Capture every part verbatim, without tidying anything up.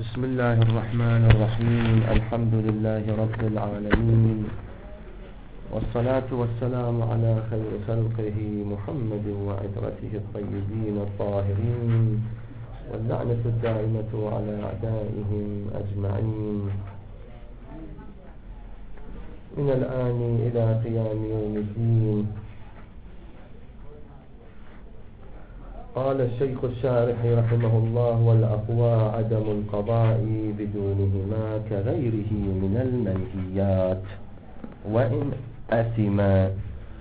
بسم الله الرحمن الرحيم. الحمد لله رب العالمين، والصلاة والسلام على خير خلقه محمد وعترته الطيبين الطاهرين، واللعنة الدائمة على أعدائهم أجمعين من الآن إلى قيام يوم الدين. قال الشيخ الشارح رحمه الله: والأقوى عدم القضاء بدونهما كغيره من المنهيات وإن أثما.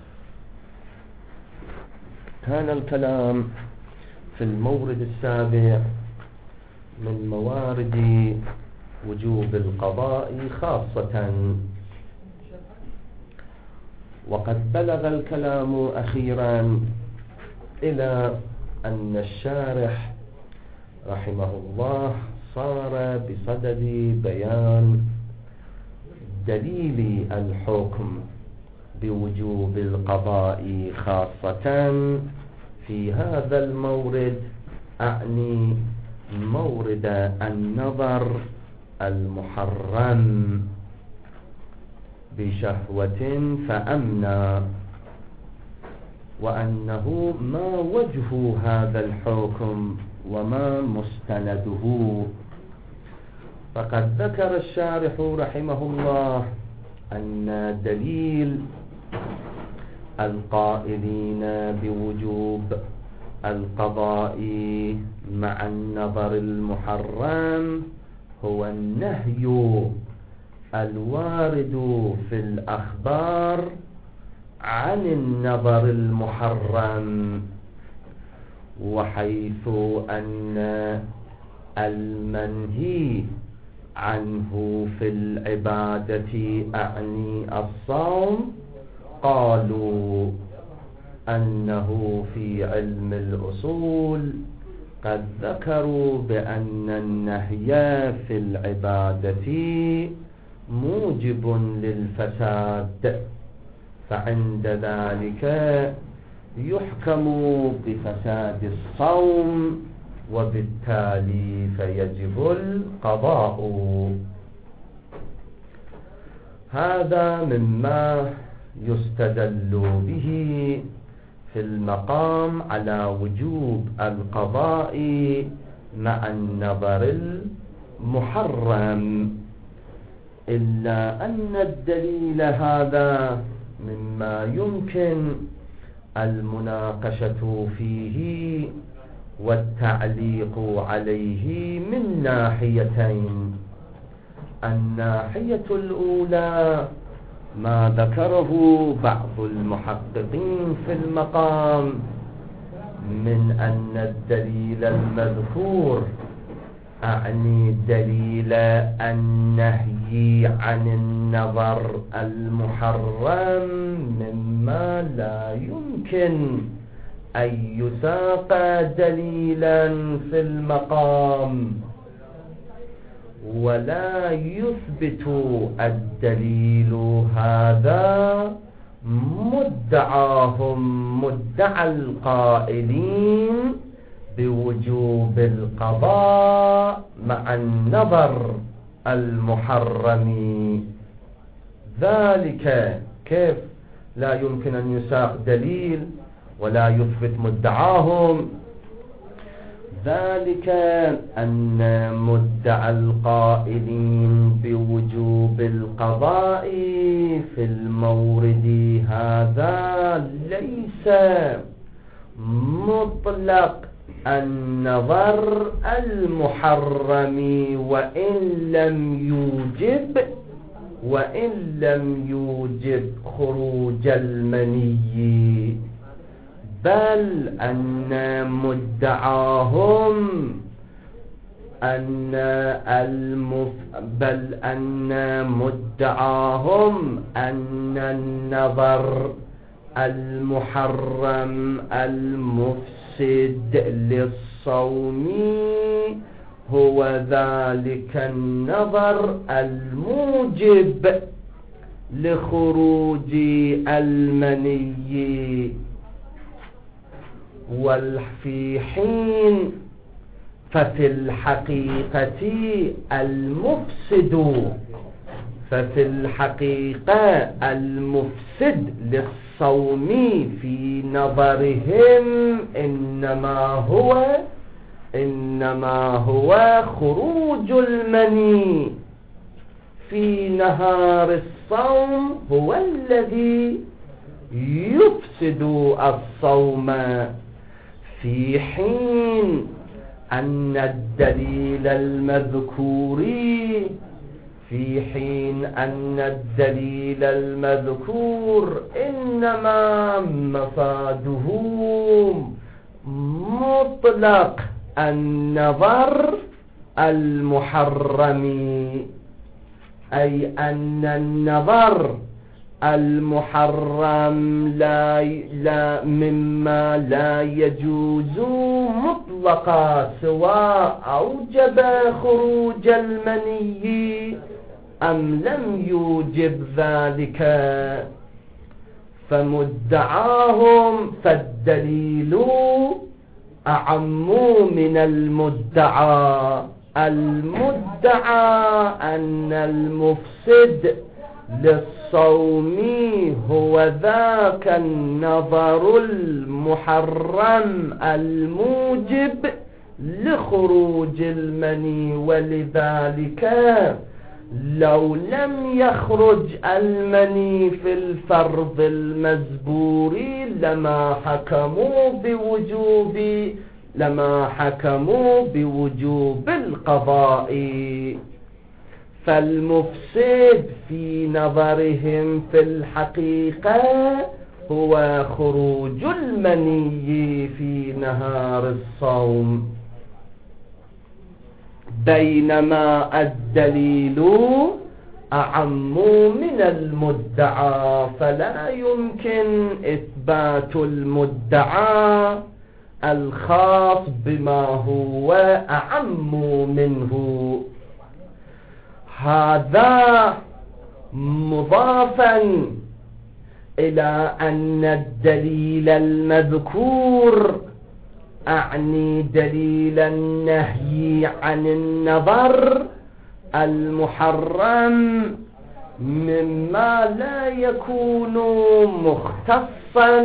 كان الكلام في المورد السابع من موارد وجوب القضاء خاصة، وقد بلغ الكلام أخيرا إلى أن الشارح رحمه الله صار بصدد بيان دليل الحكم بوجوب القضاء خاصة في هذا المورد، أعني مورد النظر المحرم بشهوة فأمنى، وأنه ما وجه هذا الحكم وما مستنده. فقد ذكر الشارح رحمه الله أن دليل القائلين بوجوب القضاء مع النظر المحرم هو النهي الوارد في الأخبار عن النظر المحرم، وحيث أن المنهي عنه في العبادة أعني الصوم قالوا أنه في علم الأصول قد ذكروا بأن النهي في العبادة موجب للفساد، فعند ذلك يحكم بفساد الصوم، وبالتالي فيجب القضاء. هذا مما يستدل به في المقام على وجوب القضاء مع النظر المحرم، إلا أن الدليل هذا مما يمكن المناقشة فيه والتعليق عليه من ناحيتين. الناحية الأولى ما ذكره بعض المحققين في المقام من أن الدليل المذكور، أعني دليل النهي عن النظر المحرم، مما لا يمكن أن يساق دليلا في المقام، ولا يثبت الدليل هذا مدعاهم مدعى القائلين بوجوب القضاء مع النظر المحرم. ذلك كيف لا يمكن أن يساق دليل ولا يثبت مدعاهم؟ ذلك أن مدعى القائلين بوجوب القضاء في المورد هذا ليس مطلق النظر المحرم، وإن لم يوجب وإن لم يوجب خروج المني، بل أن مدعاهم أن المف بل أن مدعاهم أن النظر المحرم المفسد للصوم هو ذلك النظر الموجب لخروج المني، وفي حين ففي الحقيقة المفسد ففي الحقيقة المفسد للصوم في نظرهم إنما هو إنما هو خروج المني في نهار الصوم، هو الذي يفسد الصوم، في حين أن الدليل المذكور في حين أن الدليل المذكور إنما مفاده مطلق النظر المحرم، أي أن النظر المحرم لا لا مما لا يجوز مطلقا، سواء أوجب خروج المني أم لم يوجب ذلك. فمدعاهم فالدليل أعم من المدعى. المدعى أن المفسد للصوم هو ذاك النظر المحرم الموجب لخروج المني، ولذلك لو لم يخرج المني في الفرض المزبور لما حكموا بوجوب لما حكموا بوجوب القضاء. فالمفسد في نظرهم في الحقيقة هو خروج المني في نهار الصوم، بينما الدليل أعم من المدعى، فلا يمكن إثبات المدعى الخاص بما هو أعم منه. هذا مضافا إلى أن الدليل المذكور، أعني دليل النهي عن النظر المحرم، مما لا يكون مختصا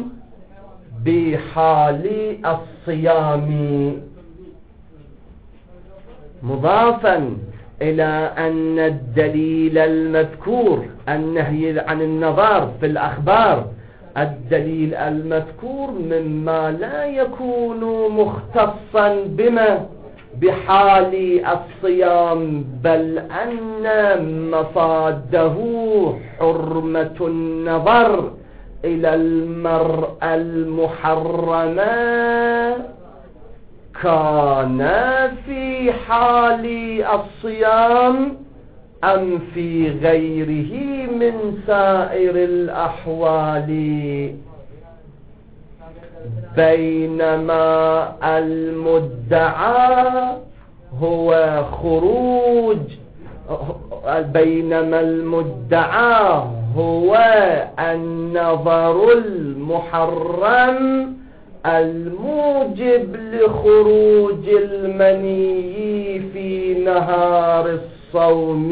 بحال الصيام، مضافا إلى أن الدليل المذكور النهي عن النظر في الأخبار، الدليل المذكور مما لا يكون مختصا بما بحال الصيام، بل أن مفاده حرمة النظر إلى المرأة المحرمة كان في حال الصيام أم في غيره من سائر الأحوال. بينما المدعى هو خروج بينما المدعى هو النظر المحرم الموجب لخروج المني في نهار الصوم.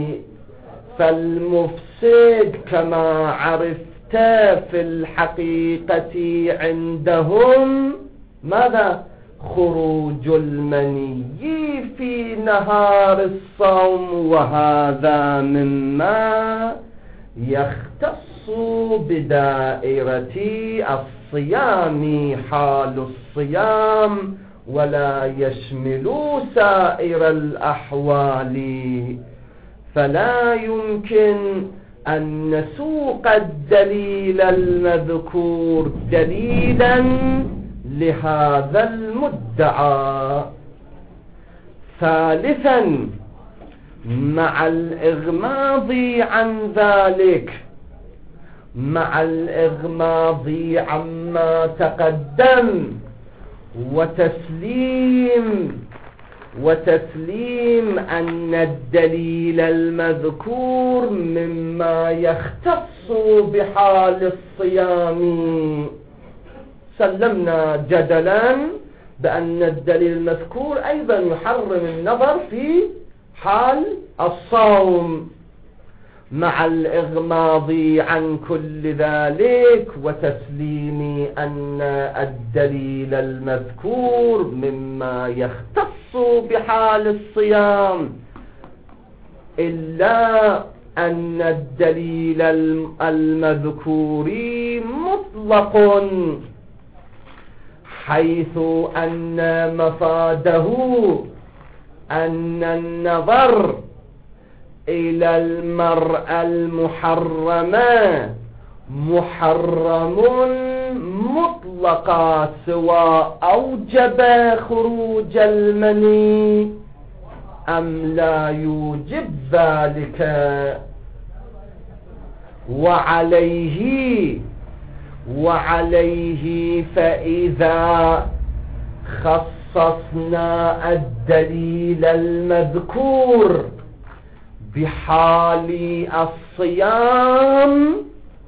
فالمفسد كما عرفت في الحقيقة عندهم ماذا؟ خروج المني في نهار الصوم، وهذا مما يختص بدائرة الصيام، حال الصيام، ولا يشمل سائر الأحوال. فلا يمكن أن نسوق الدليل المذكور دليلا لهذا المدعى. ثالثا، مع الإغماض عن ذلك مع الإغماض عما تقدم وتسليم وتسليم أن الدليل المذكور مما يختص بحال الصيام، سلمنا جدلا بأن الدليل المذكور أيضا يحرم النظر في حال الصوم، مع الإغماض عن كل ذلك وتسليم أن الدليل المذكور مما يختص بحال الصيام، إلا أن الدليل المذكور مطلق، حيث أن مفاده أن النظر إلى المرأة المحرمة محرم مطلقا، سواء أوجب خروج المني أم لا يوجب ذلك. وعليه وعليه فإذا خصصنا الدليل المذكور بحال الصيام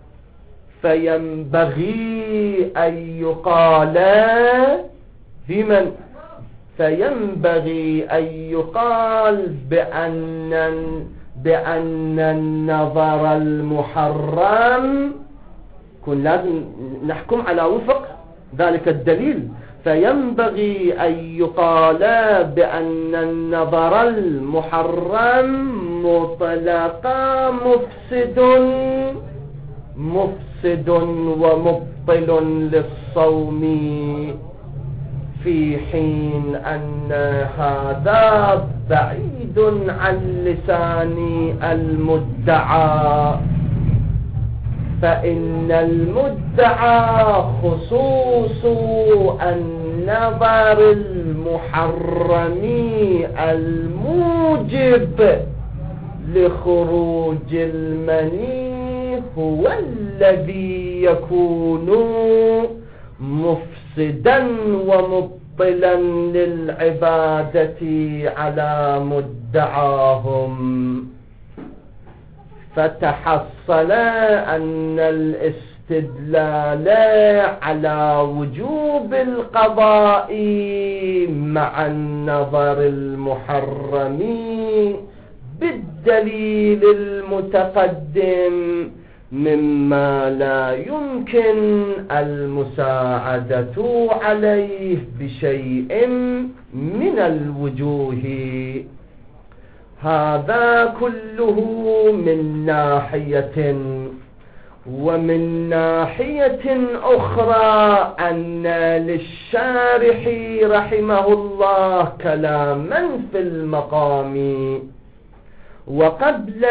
فينبغي أن يقال بمن فينبغي أن يقال بأن بأن النظر المحرم، كن لازم نحكم على وفق ذلك الدليل، فينبغي أن يقال بأن النظر المحرم مطلقا مفسد مفسد ومبطل للصوم، في حين أن هذا بعيد عن لسان المدعى، فإن المدعى خصوص النظر المحرم الموجب لخروج المني هو الذي يكون مفسدا ومبطلا للعبادة على مدعاهم. فتحصل أن الاستدلال على وجوب القضاء مع النظر المحرم بالدليل المتقدم مما لا يمكن المساعدة عليه بشيء من الوجوه. هذا كله من ناحية، ومن ناحية أخرى أن للشارح رحمه الله كلاما في المقام، وقبل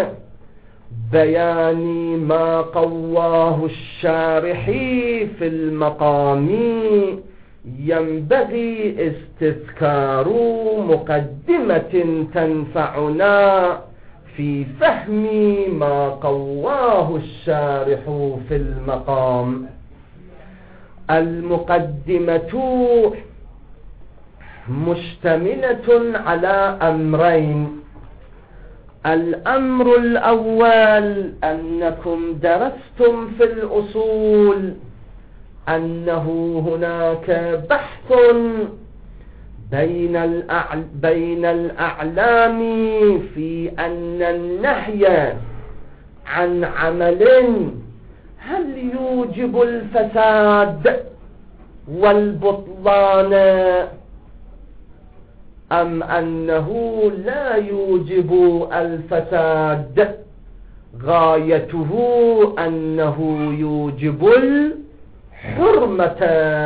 بيان ما قواه الشارح في المقام ينبغي استذكار مقدمة تنفعنا في فهم ما قواه الشارح في المقام. المقدمة مشتملة على أمرين. الأمر الأول أنكم درستم في الأصول أنه هناك بحث بين الأعل بين الأعلام في أن النهي عن عمل هل يوجب الفساد والبطلان أم أنه لا يوجب الفساد، غايته أنه يوجب الحرمة،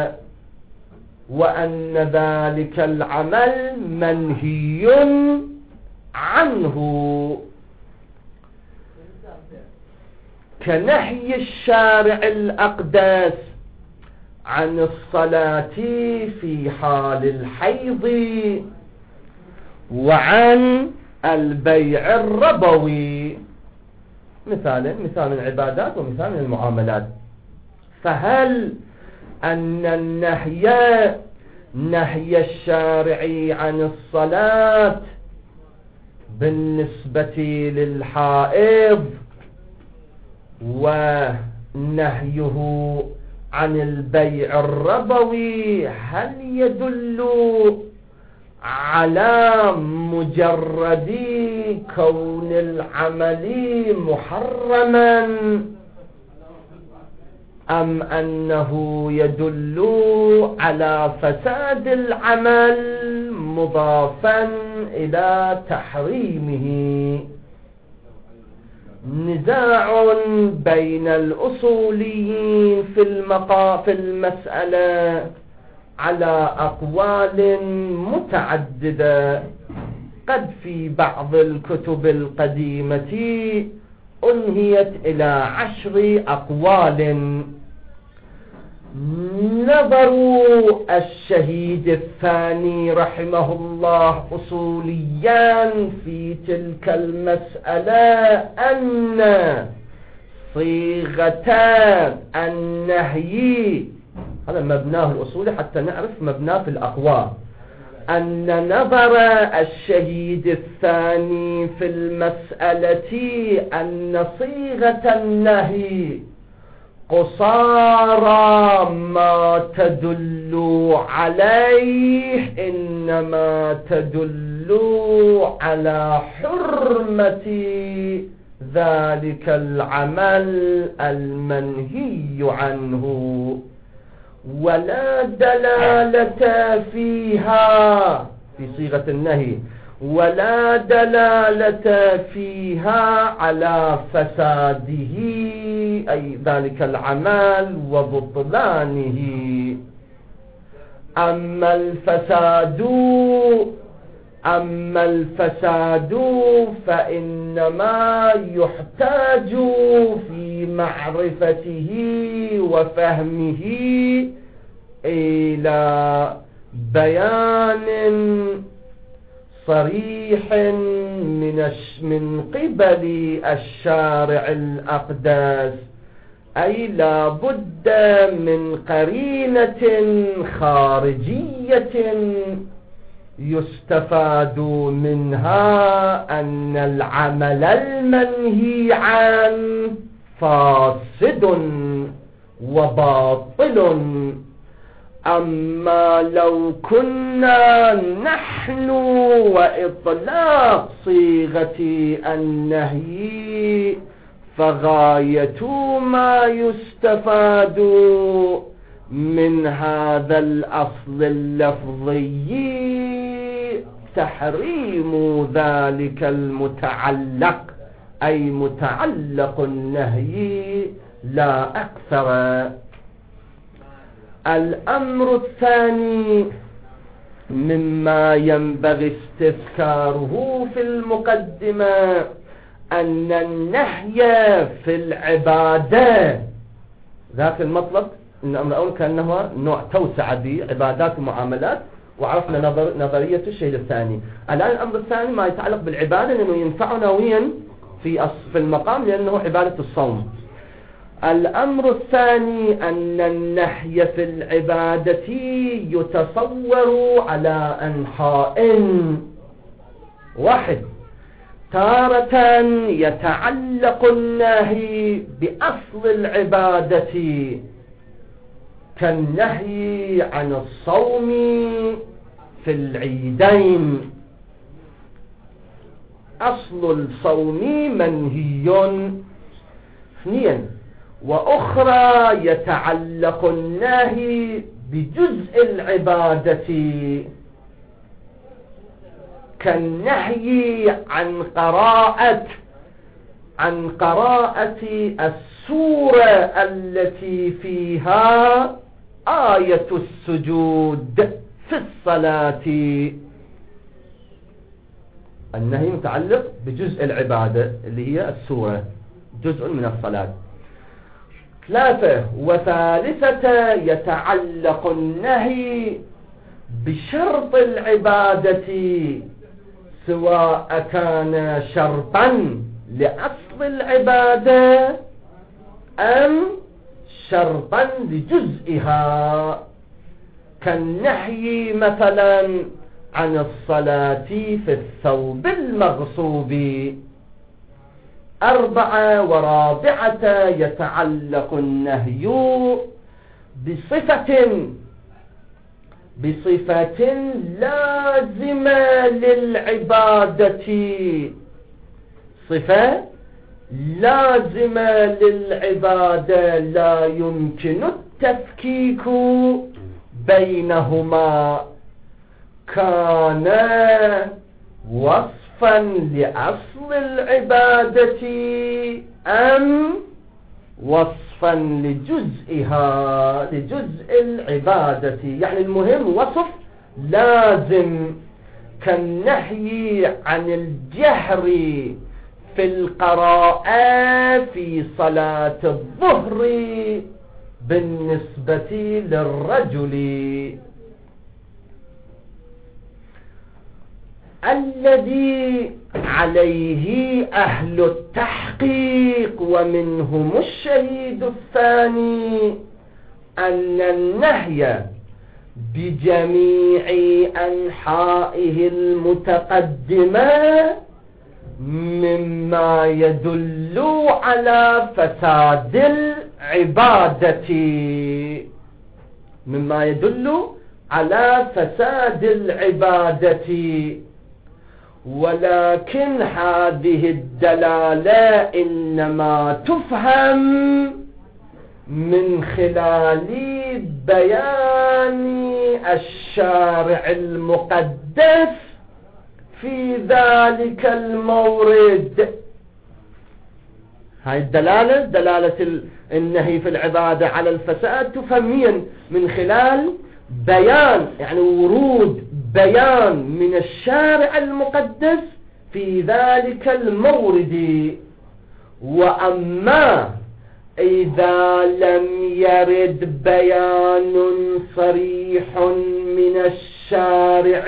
وأن ذلك العمل منهي عنه، كنهي الشارع الأقدس عن الصلاة في حال الحيض وعن البيع الربوي، مثال مثال من العبادات ومثال من المعاملات. فهل أن النهي نهي الشارع عن الصلاة بالنسبة للحائض ونهيه عن البيع الربوي هل يدل على مجرد كون العمل محرما أم أنه يدل على فساد العمل مضافا إلى تحريمه؟ نزاع بين الأصوليين في المقا في المسألة على أقوال متعددة، قد في بعض الكتب القديمة أنهيت إلى عشر أقوال. نظر الشهيد الثاني رحمه الله أصوليا في تلك المسألة أن صيغة النهي، هذا مبناه الأصولي حتى نعرف مبناه في الأقوال، أن نظر الشهيد الثاني في المسألة أن صيغة النهي قصارى ما تدل عليه إنما تدل على حرمة ذلك العمل المنهي عنه، ولا دلالة فيها في صيغة النهي ولا دلالة فيها على فساده أي ذلك العمل وبطلانه. أما الفساد أما الفساد فإنما يحتاج في معرفته وفهمه إلى بيان صريح من من قبل الشارع الأقدس، أي لا بد من قرينة خارجية يستفاد منها أن العمل المنهي عنه فاسد وباطل. أما لو كنا نحن وإطلاق صيغة النهي فغاية ما يستفاد من هذا الأصل اللفظي تحريم ذلك المتعلق، أي متعلق النهي لا أكثر. الأمر الثاني مما ينبغي استذكاره في المقدمة أن النهي في العبادة ذاك المطلب إن الأمر الأول كأنه نوع توسع بعبادات ومعاملات، وعرفنا نظر نظرية الشيء الثاني. الآن الأمر الثاني ما يتعلق بالعبادة لأنه ينفعنا وين في في المقام لأنه عبادة الصوم. الأمر الثاني أن النهي في العبادة يتصور على أنحاء. واحد، تارة يتعلق النهي بأصل العبادة كالنهي عن الصوم في العيدين، أصل الصوم منهي. اثنين، وأخرى يتعلق النهي بجزء العبادة كالنهي عن قراءة عن قراءة السورة التي فيها آية السجود في الصلاة. النهي متعلق بجزء العبادة اللي هي السورة، جزء من الصلاة. ثلاثة، وثالثة يتعلق النهي بشرط العبادة سواء كان شرطا لأصل العبادة أم شرطا لجزئها، كالنهي مثلا عن الصلاة في الثوب المغصوب. أربعة، ورابعة يتعلق النهي بصفة بصفة لازمة للعبادة، صفة لازمة للعبادة لا يمكن التفكيك بينهما، كان وصفا لأصل العبادة أم وصفا لجزئها لجزء العبادة. يعني المهم وصف لازم، كالنهي عن الجهر في القراءة في صلاة الظهر بالنسبة للرجل. الذي عليه أهل التحقيق ومنهم الشهيد الثاني أن النهي بجميع أنحائه المتقدمة مما يدل على فساد العبادة، مما يدل على فساد العبادة. ولكن هذه الدلالة إنما تفهم من خلال بيان الشارع المقدس في ذلك المورد. هاي الدلالة، دلالة النهي في العبادة على الفساد، تفهم من خلال بيان، يعني ورود بيان من الشارع المقدس في ذلك المورد. وأما إذا لم يرد بيان صريح من الشارع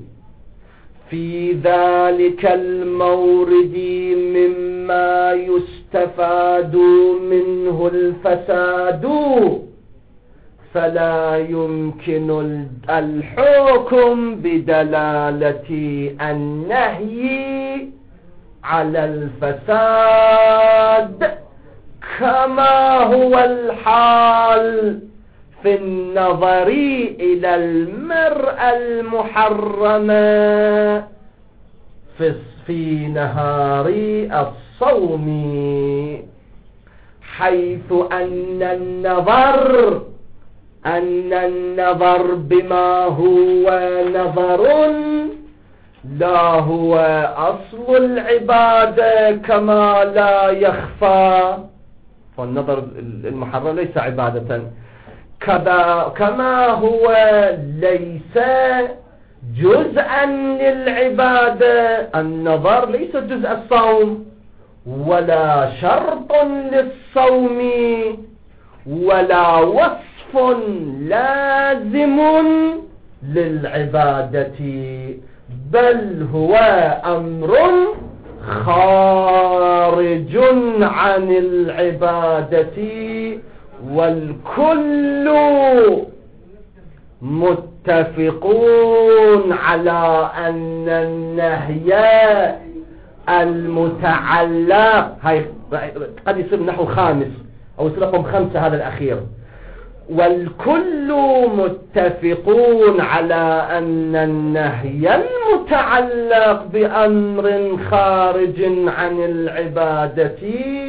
في ذلك المورد مما يستفاد منه الفساد، فلا يمكن الحكم بدلالة النهي على الفساد كما هو الحال في النظر إلى المرأة المحرمة في في نهار الصوم، حيث أن النظر أن النظر بما هو نظر لا هو أصل العبادة كما لا يخفى. فالنظر المحرم ليس عبادة، كما هو ليس جزءا للعبادة. النظر ليس جزء الصوم ولا شرط للصوم ولا وصف لازم للعبادة، بل هو أمر خارج عن العبادة. والكل متفقون على أن النهي المتعلق، هاي قد يصير نحو خامس أو يصير رقم خمسة هذا الأخير، والكل متفقون على أن النهي المتعلق بأمر خارج عن العبادة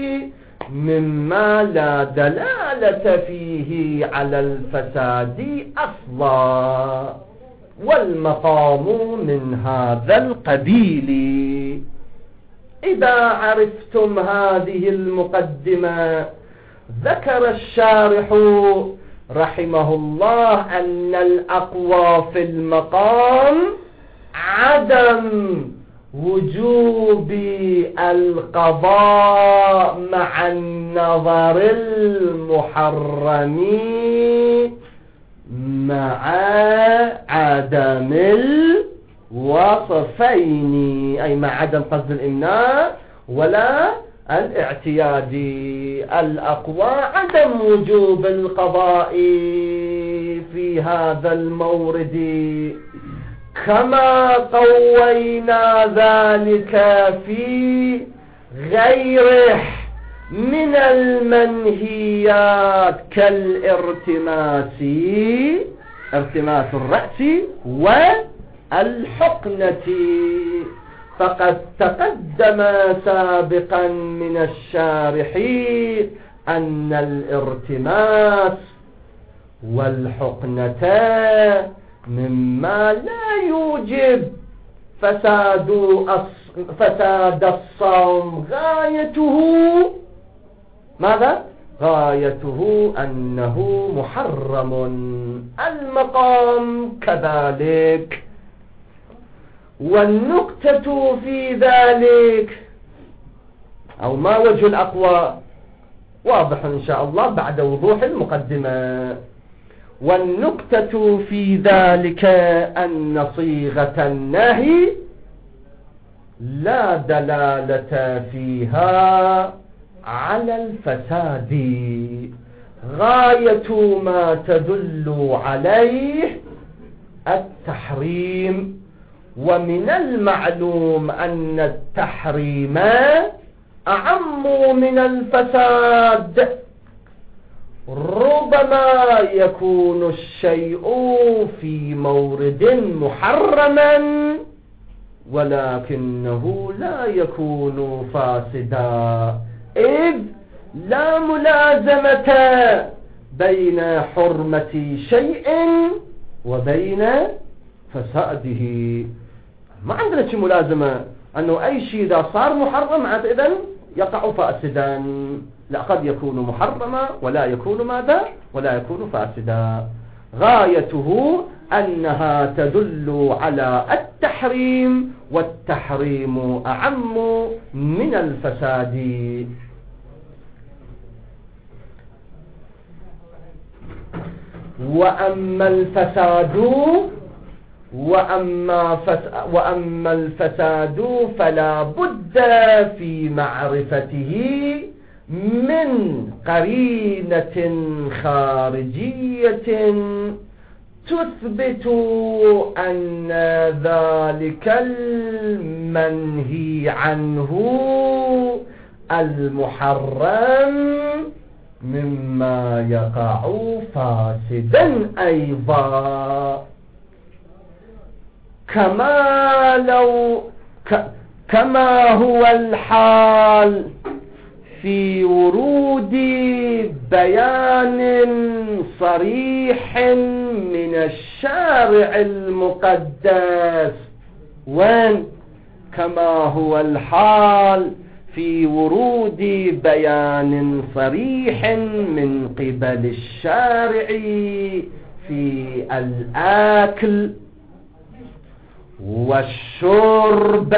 مما لا دلالة فيه على الفساد أصلا، والمقام من هذا القبيل. إذا عرفتم هذه المقدمة، ذكر الشارح رحمه الله أن الأقوى في المقام عدم وجوب القضاء مع النظر المحرم مع عدم الوصفين، أي مع عدم قصد الإمناء ولا الاعتيادي. الأقوى عدم وجوب القضاء في هذا المورد، كما قوينا ذلك في غيره من المنهيات كالارتماس، ارتماس الرأس والحقنة. فقد تقدم سابقا من الشارح أن الارتماس والحقنة مما لا يوجب فساد فساد الصوم، غايته ماذا؟ غايته أنه محرم. المقام كذلك. والنكتة في ذلك، أو ما وجه الأقوى؟ واضح إن شاء الله بعد وضوح المقدمة. والنكتة في ذلك أن صيغة النهي لا دلالة فيها على الفساد، غاية ما تدل عليه التحريم. ومن المعلوم أن التحريم أعم من الفساد. ربما يكون الشيء في مورد محرما ولكنه لا يكون فاسدا، إذ لا ملازمة بين حرمة شيء وبين فساده. ما عندنا شيء ملازمة أنه أي شيء إذا صار محرم إذن يقع فاسدا. لا، قد يكون محرما ولا يكون ماذا؟ ولا يكون فاسدا. غايته أنها تدل على التحريم، والتحريم أعم من الفساد. وأما الفساد وأما, فس وأما الفساد فلا بد في معرفته من قرينة خارجية تثبت أن ذلك المنهي عنه المحرم مما يقع فاسدا أيضا، كما لو ك كما هو الحال في ورود بيان صريح من الشارع المقدس. وين؟ كما هو الحال في ورود بيان صريح من قبل الشارع في الأكل والشرب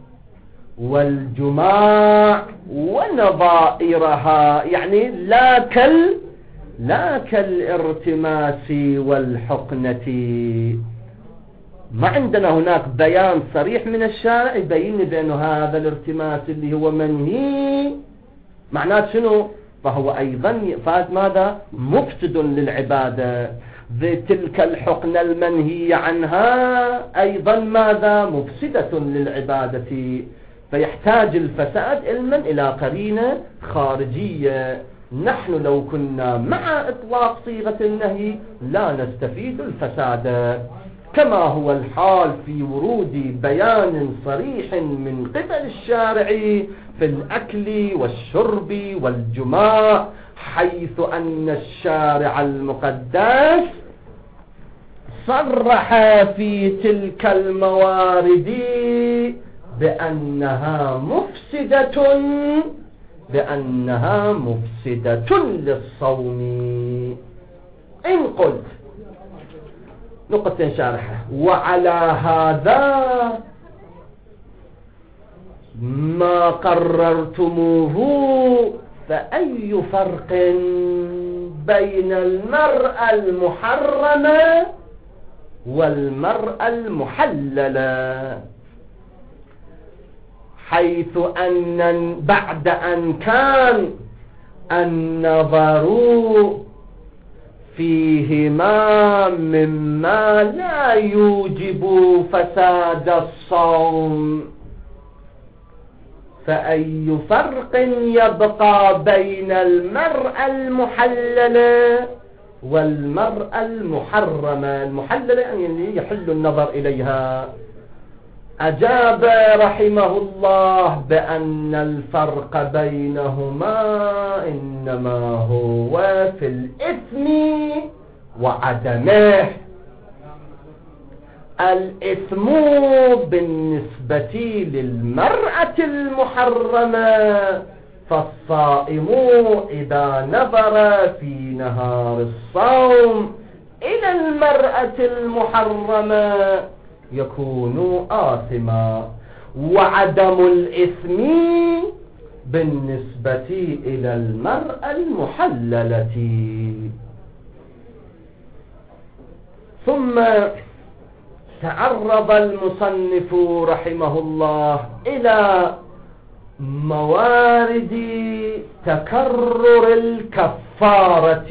والجماع ونظائرها، يعني لا كال لا كالارتماس والحقنة. ما عندنا هناك بيان صريح من الشارع يبين بأنه هذا الارتماس اللي هو منهي معناه شنو؟ فهو أيضا فات ماذا؟ مفسد للعبادة. تلك الحقنة المنهي عنها أيضا ماذا؟ مفسدة للعبادة. فيحتاج الفساد علما إلى قرينة خارجية. نحن لو كنا مع إطلاق صيغة النهي لا نستفيد الفساد، كما هو الحال في ورود بيان صريح من قبل الشارع في الأكل والشرب والجماع، حيث أن الشارع المقدس صرح في تلك الموارد بأنها مفسدة بأنها مفسدة للصوم. إن قلت نقطة شارحة: وعلى هذا ما قررتموه فأي فرق بين المرأة المحرمة والمرأة المحللة، حيث أن بعد أن كان النظر فيهما مما لا يوجب فساد الصوم، فأي فرق يبقى بين المرأة المحللة والمرأة المحرمة؟ المحللة يعني يحل النظر إليها. أجاب رحمه الله بأن الفرق بينهما إنما هو في الإثم وعدمه. الإثم بالنسبة للمرأة المحرمة، فالصائم إذا نظر في نهار الصوم إلى المرأة المحرمة يكون آثما، وعدم الإثم بالنسبة إلى المرأة المحللة. ثم تعرض المصنف رحمه الله إلى موارد تكرر الكفارة.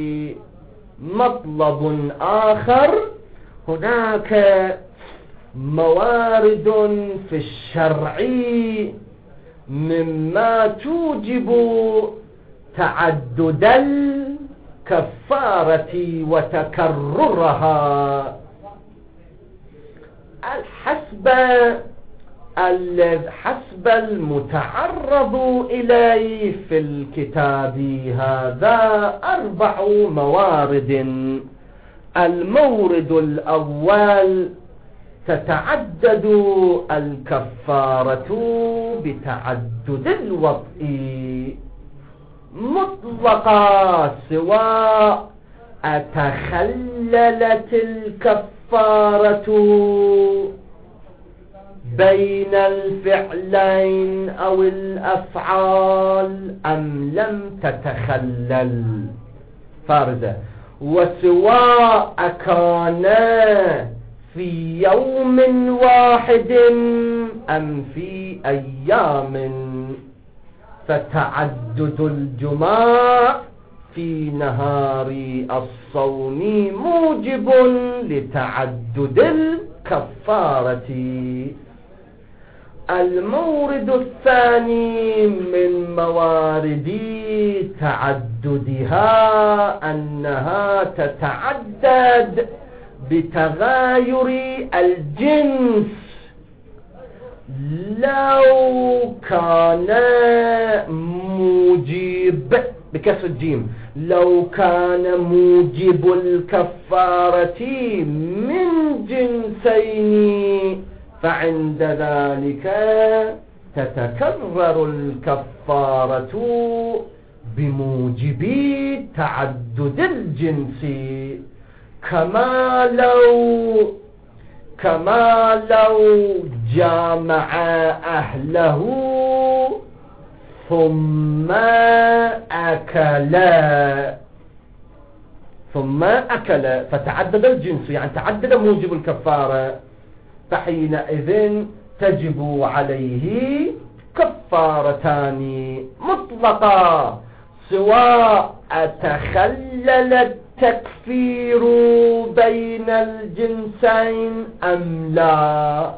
مطلب آخر، هناك موارد في الشرع مما توجب تعدد الكفارة وتكررها حسب حسب المتعرض إليه في الكتاب هذا أربع موارد. المورد الأول، تتعدد الكفارة بتعدد الوطء مطلقا، سواء أتخللت الكفارة بين الفعلين أو الأفعال أم لم تتخلل، فارزة. وسواء كان في يوم واحد أم في أيام، فتعدد الجماع في نهار الصوم موجب لتعدد الكفارة. المورد الثاني من موارد تعددها أنها تتعدد بتغاير الجنس. لو كان موجب بكسر الجيم، لو كان موجب الكفارة من جنسين فعند ذلك تتكرر الكفارة بموجب تعدد الجنس، كما لو كما لو جامع أهله ثم أكلا ثم أكلا فتعدد الجنس، يعني تعدد موجب الكفارة، فحينئذ تجب عليه كفارتان مطلقا، سواء تخلل التكفير بين الجنسين أم لا،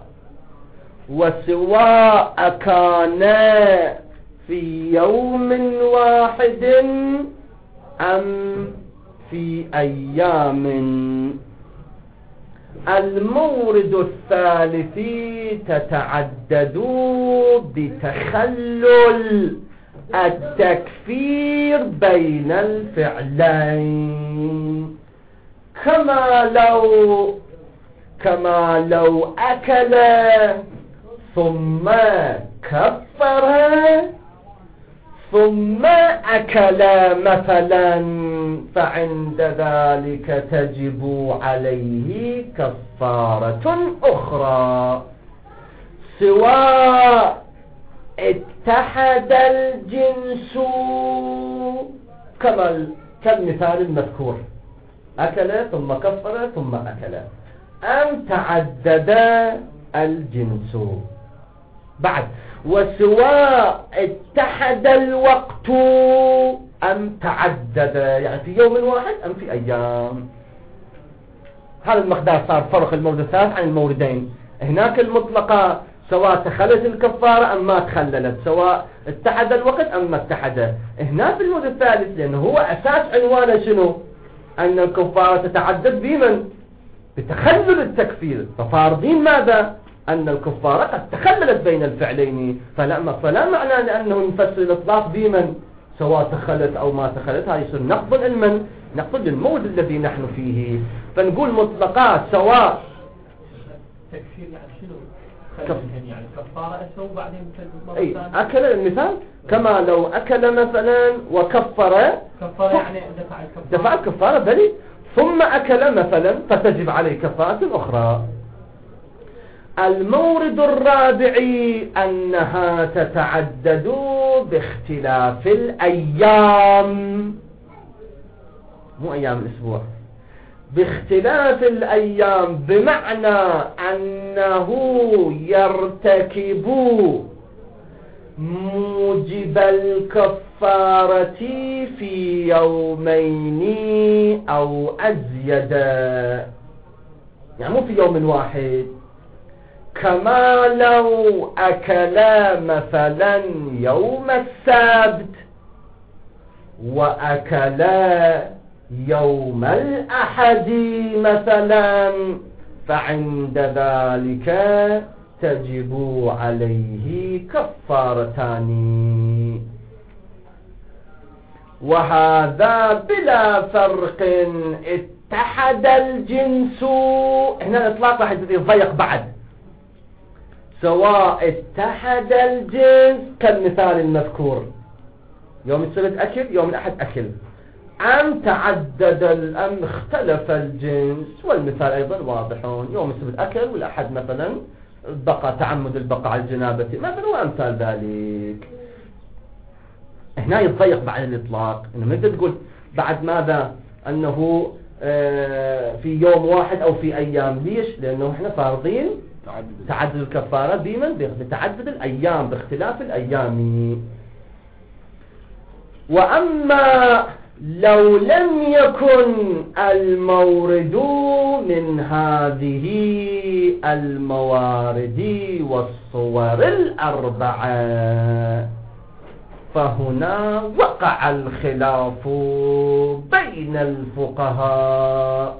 وسواء كان في يوم واحد أم في أيام. المورد الثالث تتعدد بتخلل التكفير بين الفعلين، كما لو كما لو أكل ثم كفر ثم أكل مثلا، فعند ذلك تجب عليه كفارة أخرى، سواء اتحد الجنس كما كالمثال المذكور، أكل ثم كفر ثم أكل، أم تعدد الجنس بعد، وسواء اتحد الوقت أم تعدد، يعني في يوم واحد أم في أيام. هذا المقدار صار فرق المورد الثالث عن الموردين. هناك المطلقة سواء تخلت الكفارة أم ما تخللت، سواء اتحد الوقت أم ما اتحد. هنا في الموضوع الثالث لأنه هو أساس عنوانه شنو؟ أن الكفارة تتعدد بمن؟ بتخلل التكفير. ففارضين ماذا؟ أن الكفارة قد تخللت بين الفعلين، فلا, فلا معنى لأنه نفسر الإطلاق بمن سواء تخلت أو ما تخلت. هذا يصير نقض لمن؟ نقض للموضع الذي نحن فيه. فنقول مطلقات سواء تكفير يعني شنو؟ كف... يعني كفارة أسوء وبعدين أي أكل المثال كما لو أكل مثلا وكفر، كفارة يعني دفع الكفارة، دفع الكفارة بلي، ثم أكل مثلا فتجب عليه كفارة أخرى. المورد الرابع أنها تتعدد باختلاف الأيام، مو أيام الأسبوع، باختلاف الأيام، بمعنى أنه يرتكب موجب الكفارة في يومين أو أزيد، يعني مو في يوم واحد. كما لو أكل مثلا يوم السبت وأكل يوم الأحد مثلا، فعند ذلك تجب عليه كفارتان، وهذا بلا فرق اتحد الجنس. هنا الإطلاق راح يضيق بعد، سواء اتحد الجنس كالمثال المذكور يوم السبت أكل يوم الأحد أكل، أم تعدد الأم اختلف الجنس، والمثال أيضا واضحون، يوم السبت أكل والأحد مثلا بقى تعمد البقاء على الجنابة مثلا وأمثال ذلك. هنا يتضيق بعد الإطلاق، إنه ما تقدر تقول بعد ماذا أنه في يوم واحد أو في أيام. ليش؟ لأنه إحنا فارضين تعدد الكفارة بمن؟ بتعدد الأيام، باختلاف الأيام. وأما لو لم يكن المورد من هذه الموارد والصور الأربعة، فهنا وقع الخلاف بين الفقهاء.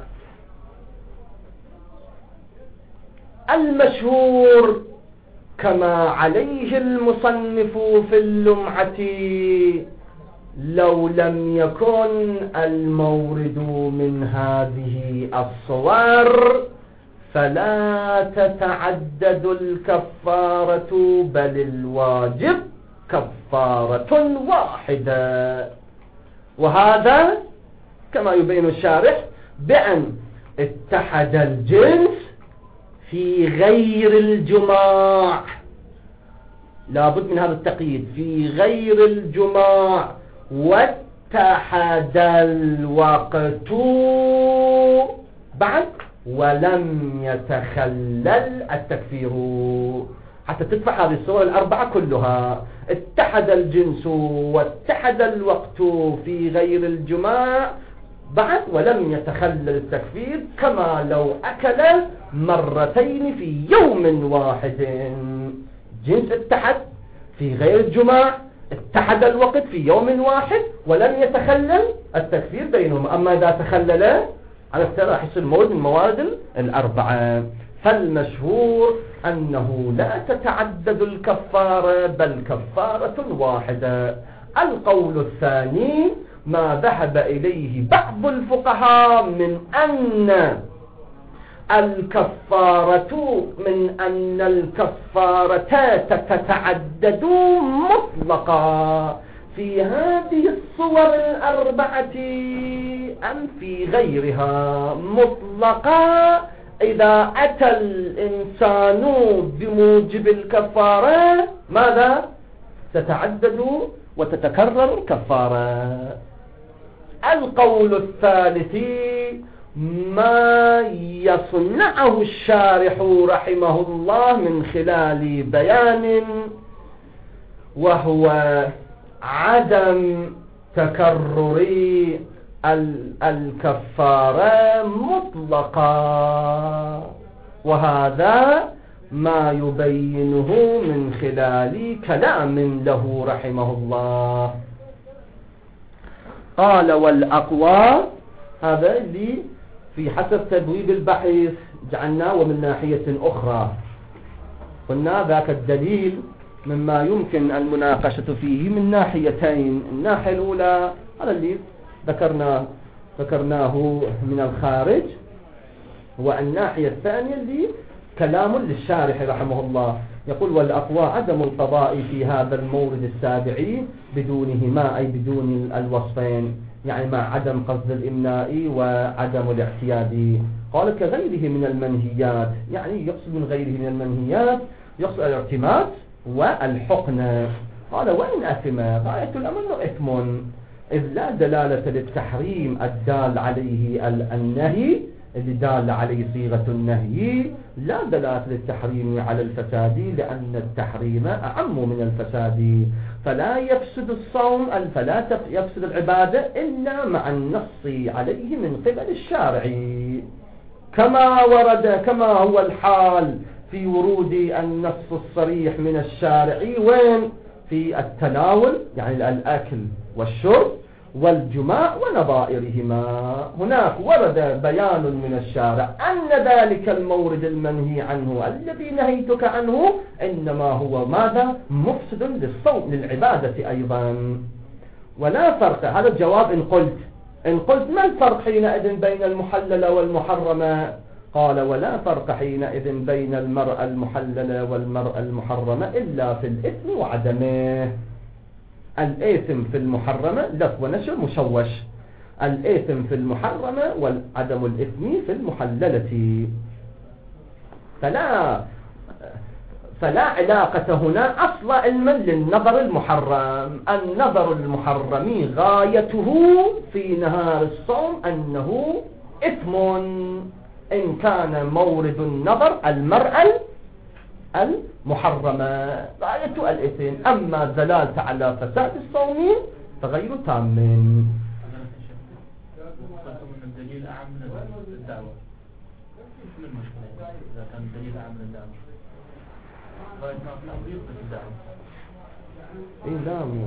المشهور كما عليه المصنف في اللمعة، لو لم يكن المورد من هذه الصور فلا تتعدد الكفارة، بل الواجب كفارة واحدة. وهذا كما يبين الشارح بأن اتحد الجنس في غير الجماع، لابد من هذا التقييد، في غير الجماع، واتحد الوقت بعد ولم يتخلل التكفير، حتى تدفع هذه الصور الأربعة كلها. اتحد الجنس واتحد الوقت في غير الجماع بعد ولم يتخلل التكفير، كما لو أكل مرتين في يوم واحد. جنس اتحد في غير الجماع، اتحد الوقت في يوم واحد ولم يتخلل التكفير بينهما. أما إذا تخلل على اختلاف راح يصير مورد من الموارد الأربعة. فالمشهور أنه لا تتعدد الكفارة بل كفارة واحدة. القول الثاني ما ذهب إليه بعض الفقهاء من أن الكفارة من أن الكفارة تتعدد مطلقا في هذه الصور الأربعة أم في غيرها مطلقا. إذا أتى الإنسان بموجب الكفارة ماذا؟ تتعدد وتتكرر الكفارة. القول الثالث ما يصنعه الشارح رحمه الله من خلال بيان، وهو عدم تكرر الكفارة مطلقا، وهذا ما يبينه من خلال كلام له رحمه الله. قال والأقوى، هذا اللي في حسب تبويب البحث جعلناه. ومن ناحية أخرى قلنا ذاك الدليل مما يمكن المناقشة فيه من ناحيتين. الناحية الأولى هذا اللي ذكرناه ذكرناه من الخارج، والناحية الثانية اللي كلام للشارح رحمه الله. يقول والأقوى عدم القضاء في هذا المورد السابع بدونهما، أي بدون الوصفين، يعني مع عدم قصد الإمناء وعدم الاعتياد. قال كغيره من المنهيات، يعني يقصد من غيره من المنهيات يقصد الاعتماد والحقن. قال وإن أثم غاية الأمر إثم، إذ لا دلالة للتحريم الدال عليه النهي، اللي دال عليه صيغة النهي، لا دلالة للتحريم على الفساد، لأن التحريم أعم من الفساد. فلا يفسد الصوم فلا يفسد العبادة إلا مع النص عليه من قبل الشارع، كما ورد كما هو الحال في ورود النص الصريح من الشارع وين في التناول، يعني الأكل والشرب والجماع ونظائرهما. هناك ورد بيان من الشارع أن ذلك المورد المنهي عنه الذي نهيتك عنه إنما هو ماذا؟ مفسد للصوم للعبادة أيضا. ولا فرق، هذا الجواب إن قلت إن قلت ما الفرق حينئذ بين المحلل والمحرمة؟ قال ولا فرق حينئذ بين المرأة المحللة والمرأة المحرمة إلا في الإثم وعدمه. الإثم في المحرمة لف ونشر مشوش، الإثم في المحرمة وعدم الإثم في المحللة. فلا فلا علاقة هنا أصل علما للنظر المحرم. النظر المحرم غايته في نهار الصوم أنه إثم إن كان مورد النظر المرأة المحرمة، غاية الإثم. أما دلالة على فساد الصوم فغير تام. الدليل أعم من الدعوة، شو المشكلة إذا كان الدليل أعم من الدعوة؟ غاية ما في الأمر يثبت الدعوة. إيه لا مو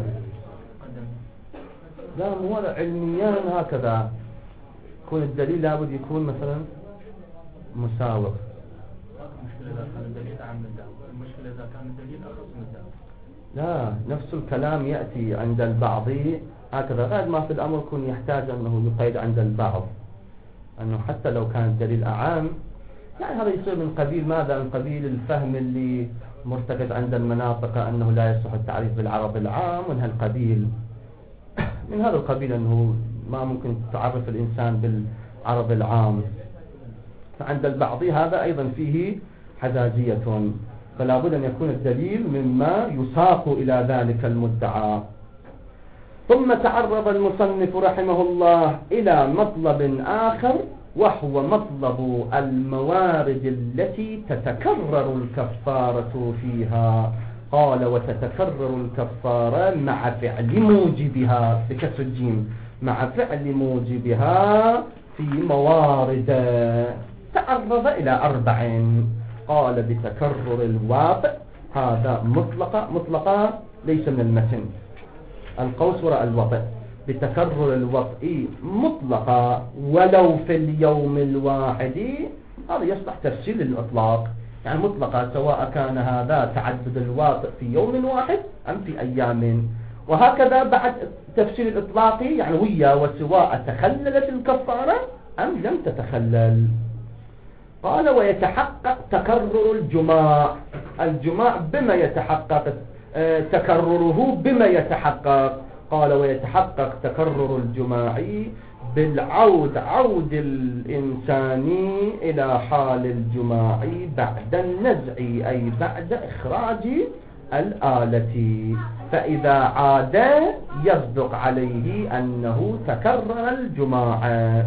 لا مو علميا هكذا يكون الدليل لابد يكون مثلا مساوغ. المشكلة إذا كان الدليل أعم من الدعوة، المشكلة إذا كان الدليل أخص من الدعوة. لا، نفس الكلام يأتي عند البعض هكذا، غير ما في الأمر يكون يحتاج أنه يقيد عند البعض، أنه حتى لو كان الدليل أعام، يعني هذا يصير من قبيل ماذا؟ من قبيل الفهم اللي مرتكز عند المناطق أنه لا يصح التعريف بالعرب العام، من هالقبيل من هذا القبيل أنه ما ممكن تعرف الإنسان بالعرب العام. فعند البعض هذا أيضا فيه حجاجية، فلا بد أن يكون الدليل مما يساق إلى ذلك المدعى. ثم تعرض المصنف رحمه الله إلى مطلب آخر، وهو مطلب الموارد التي تتكرر الكفارة فيها. قال وتتكرر الكفارة مع فعل موجبها بكسر الجيم، مع فعل موجبها في موارد. تعرض إلى أربع. قال بتكرر الواطئ، هذا مطلقة مطلقة ليس من المتن، القوس وراء الوطئ. بتكرر الوطئ مطلقة ولو في اليوم الواحد، هذا يصلح تفسير للإطلاق، يعني مطلقة سواء كان هذا تعدد الواطئ في يوم واحد أم في أيام. وهكذا بعد تفسير الإطلاق، يعني ويا وسواء تخللت الكفارة أم لم تتخلل. قال ويتحقق تكرر الجماع. الجماع بما يتحقق تكرره بما يتحقق. قال ويتحقق تكرر الجماع بالعود، عود الإنسان إلى حال الجماع بعد النزع، أي بعد إخراج الآلة، فإذا عاد يصدق عليه أنه تكرر الجماع.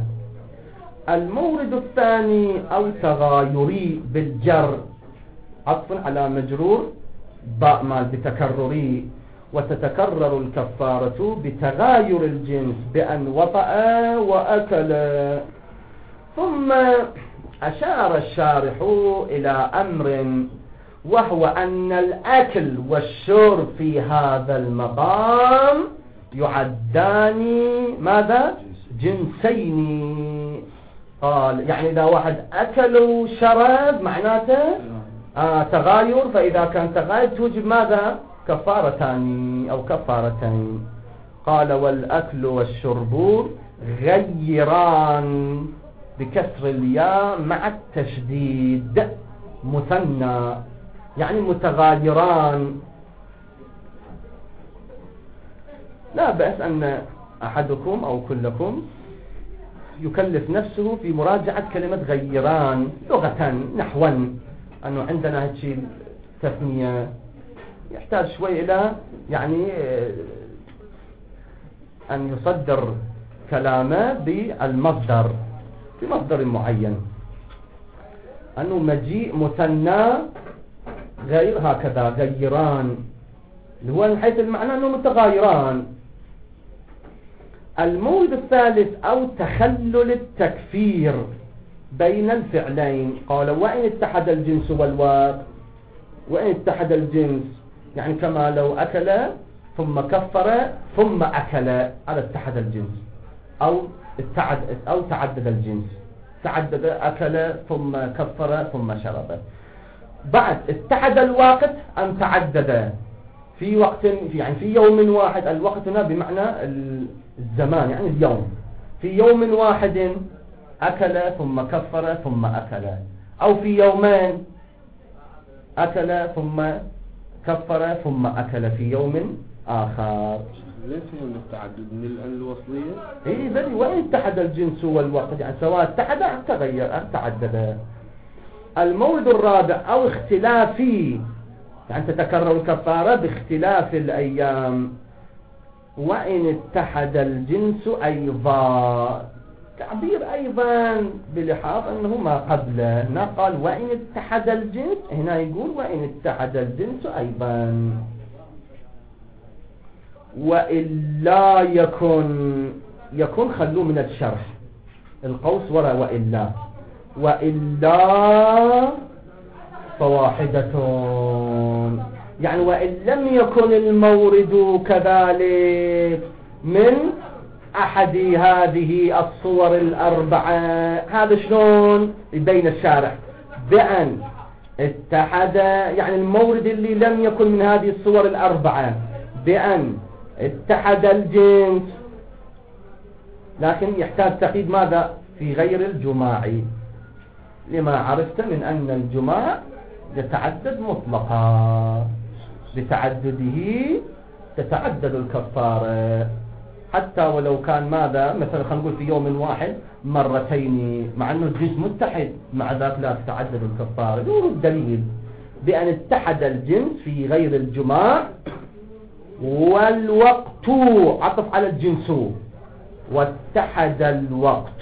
المورد الثاني أو تغايري بالجر، عطف على مجرور باء مال بتكرري. وتتكرر الكفارة بتغاير الجنس بأن وطأ وأكل. ثم أشار الشارح إلى أمر وهو أن الأكل والشرب في هذا المقام يعدان ماذا؟ جنسين. قال يعني إذا واحد أكل وشرب معناته آه تغاير، فإذا كان تغاير توجب ماذا؟ كفارتان أو كفارتين. قال والأكل والشرب غيران بكسر الياء مع التشديد مثنى، يعني متغايران. لا بأس أن أحدكم أو كلكم يكلف نفسه في مراجعة كلمة غيران لغة نحوا، أنه عندنا هالشيء تثنية يحتاج شوي إلى يعني أن يصدر كلامه بالمصدر بمصدر معين، أنه مجيء مثنى غير هكذا غيران، اللي هو من حيث المعنى أنه متغايران. المورد الثالث أو تخلل التكفير بين الفعلين. قال وإن اتحد الجنس والواقع، وإن اتحد الجنس يعني كما لو أكل ثم كفر ثم أكل، على اتحد الجنس، أو اتعد أو تعدد الجنس، تعدد أكل ثم كفر ثم شرب. بعد اتحد الوقت أن تعدد في وقت يعني في يوم واحد، الوقت هنا بمعنى الزمان يعني اليوم، في يوم واحد أكل ثم كفر ثم أكل، أو في يومين أكل ثم كفر ثم أكل في يوم آخر. ليش من التعدد من الأن الوصلية؟ إيه ذلك وإن اتحد الجنس والوقت، يعني سواء اتحد أو تغير أو تعدد. المورد الرابع أو اختلافي، يعني تتكرر الكفارة باختلاف الأيام. وإن اتحد الجنس أيضا، تعبير أيضا بلحاظ أنه ما قبله، هنا قال وإن اتحد الجنس، هنا يقول وإن اتحد الجنس أيضا. وإلا يكن، يكن خلوه من الشرح القوس وراء وإلا، وإلا فواحدة، يعني وإن لم يكن المورد كذلك من أحد هذه الصور الأربعة. هذا شلون يبين الشارع؟ بأن اتحد، يعني المورد اللي لم يكن من هذه الصور الأربعة، بأن اتحد الجنس، لكن يحتاج تقييد ماذا؟ في غير الجماعي، لما عرفت من أن الجماع يتعدد مطلقا، بتعدده تتعدد الكفارة، حتى ولو كان ماذا مثلا خلينا نقول في يوم واحد مرتين، مع أنه الجنس متحد، مع ذلك لا تتعدد الكفارة. يقول الدليل بأن اتحد الجنس في غير الجماع، والوقت عطف على الجنس، واتحد الوقت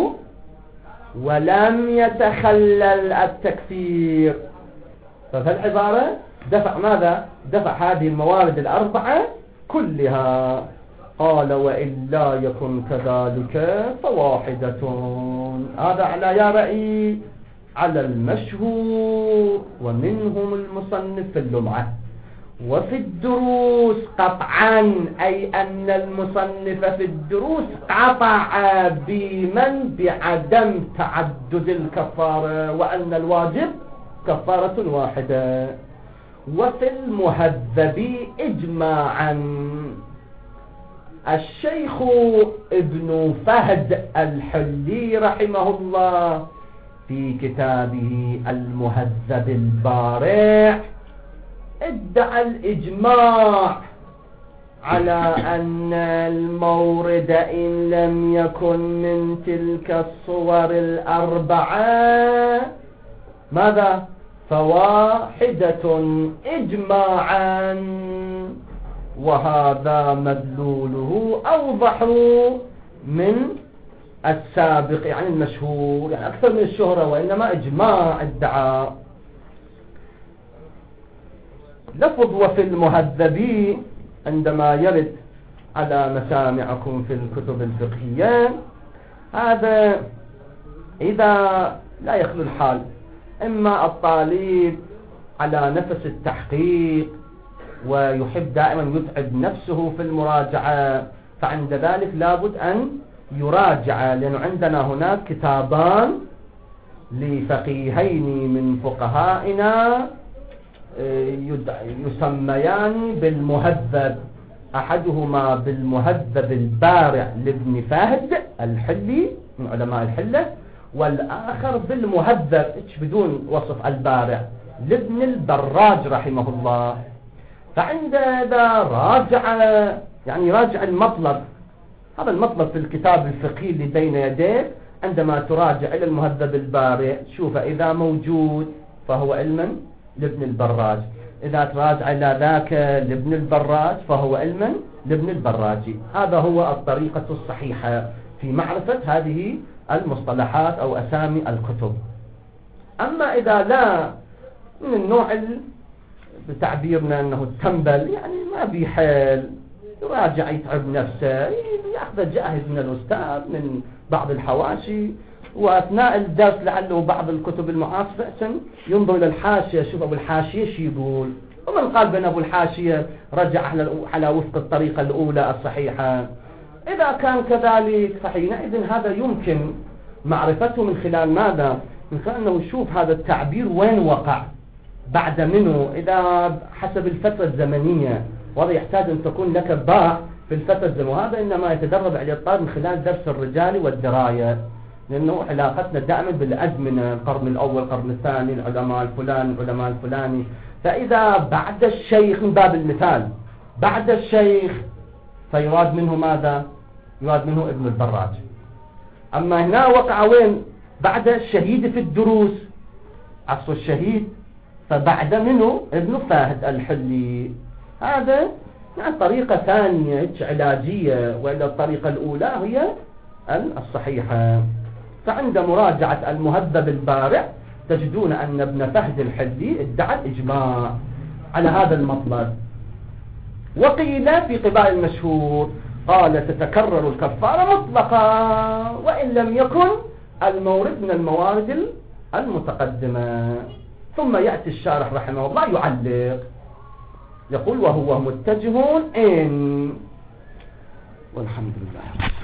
ولم يتخلل التكفير. ففي العبارة دفع ماذا؟ دفع هذه الموارد الأربعة كلها. قال وإلا يكن كذلك فواحدة. هذا على يا رأي على المشهور، ومنهم المصنف في اللمعة. وفي الدروس قطعا، أي أن المصنف في الدروس قطع بمن بعدم تعدد الكفارة، وأن الواجب كفارة واحدة. وفي المهذب إجماعا الشيخ ابن فهد الحلي رحمه الله في كتابه المهذب البارع ادعى الإجماع على أن المورد إن لم يكن من تلك الصور الأربعة ماذا؟ فواحدة إجماعا. وهذا مدلوله أوضح من السابق، يعني المشهور، يعني أكثر من الشهرة، وإنما إجماع ادعى. لفظ وفي المهذب عندما يرد على مسامعكم في الكتب الفقهية، هذا إذا لا يخلو الحال، إما الطالب على نفس التحقيق ويحب دائما يتعب نفسه في المراجعة، فعند ذلك لابد أن يراجع، لأنه عندنا هناك كتابان لفقيهين من فقهائنا يسميان بالمهذب، أحدهما بالمهذب البارع لابن فهد الحلي من علماء الحلة، والآخر بالمهذب بدون وصف البارع لابن البراج رحمه الله. فعند هذا راجع يعني راجع المطلب، هذا المطلب في الكتاب الفقهي اللي بين يديك، عندما تراجع إلى المهذب البارع شوف إذا موجود فهو علما لابن البراج، إذا تراجع إلى ذاك لابن البراج فهو علما لابن البراجي. هذا هو الطريقة الصحيحة في معرفة هذه المصطلحات أو أسامي الكتب. أما إذا لا من النوع بتعبيرنا أنه التنبل يعني ما بيحل يراجع يتعب نفسه، يأخذ جاهز من الأستاذ من بعض الحواشي، وأثناء الدرس لعله بعض الكتب المعاصرة ينظر إلى الحاشية شوف أبو الحاشية شو يقول، ومن قال بأن أبو الحاشية رجع على وفق الطريقة الأولى الصحيحة. إذا كان كذلك فحينئذ هذا يمكن معرفته من خلال ماذا؟ من خلال أنه يشوف هذا التعبير وين وقع بعد منه، إذا حسب الفترة الزمنية، وهذا يحتاج أن تكون لك باع في الفترة الزمنية، وهذا إنما يتدرب على الطالب من خلال درس الرجال والدراية، لأنه علاقتنا دائما بالأزمنة، القرن الأول القرن الثاني العلماء الفلاني العلماء الفلاني. فإذا بعد الشيخ من باب المثال بعد الشيخ فيراد منه ماذا؟ يراد منه ابن البراج. أما هنا وقع وين؟ بعد الشهيد في الدروس عصر الشهيد، فبعد منه ابن فهد الحلي. هذا يعني طريقة ثانية علاجية، وإلا الطريقة الأولى هي الصحيحة. فعند مراجعة المهذب البارع تجدون أن ابن فهد الحلي ادعى الإجماع على هذا المطلب. وقيل في قبال المشهور قال تتكرر الكفارة مطلقا وإن لم يكن المورد من الموارد المتقدمة. ثم يأتي الشارح رحمه الله يعلق يقول وهو متجه إن، والحمد لله.